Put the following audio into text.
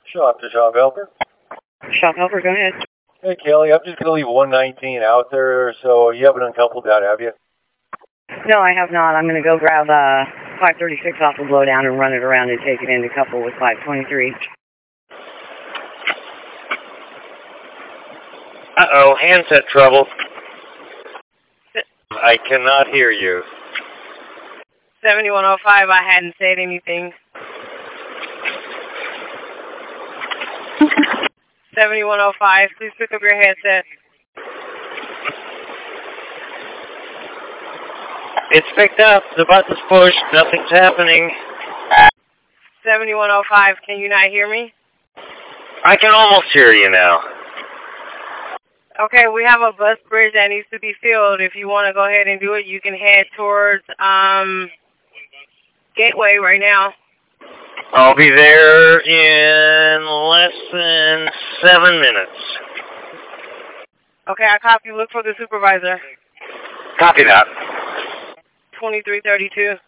Shop to Shop Helper. Shop Helper, go ahead. Hey, Kelly, I'm just going to leave 119 out there, so you haven't uncoupled that, have you? No, I have not. I'm going to go grab 536 off the blowdown and run it around and take it into couple with 523. Uh-oh, handset trouble. I cannot hear you. 7105, I hadn't said anything. 7105, please pick up your handset. It's picked up. The button's pushed. Nothing's happening. 7105, can you not hear me? I can almost hear you now. Okay, we have a bus bridge that needs to be filled. If you want to go ahead and do it, you can head towards Gateway right now. I'll be there in less than 7 minutes. Okay, I copy. Look for the supervisor. Copy that. 2332.